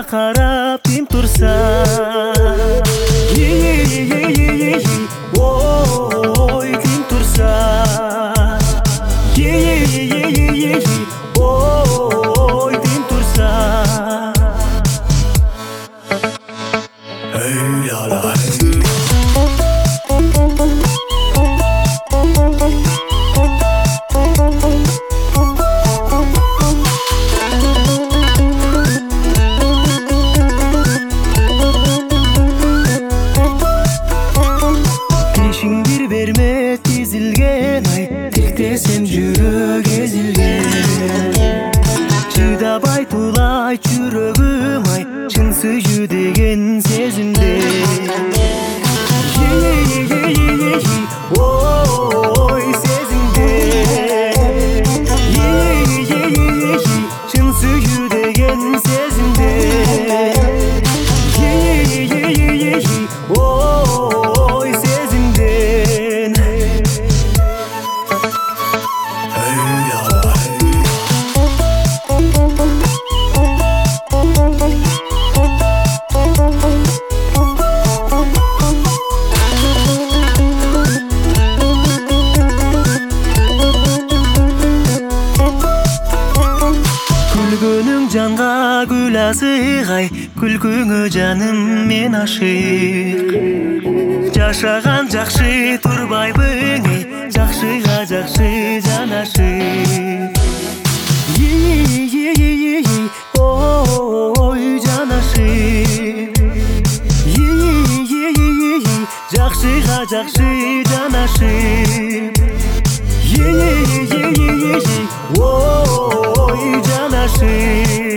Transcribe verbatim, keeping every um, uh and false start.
карап тим турса, ой тим турса, ой тим турса. Ey la la bir verme tizilgen ay Tiltesem жүрөк ezilgen Чыдабай тулай жүрөгүм ай Чын сүйүү деген сезимде Ой сезимде Чын сүйүү деген сезимде Ой сезимден Күлгөнүң жанга гүл азыгай Күлкүңө жаным мен ашык Жашаган жакшы турбайбың эй Жакшыга жакшы жанашып Ой жанашып Жакшыга жакшы жанашып Ой жанашып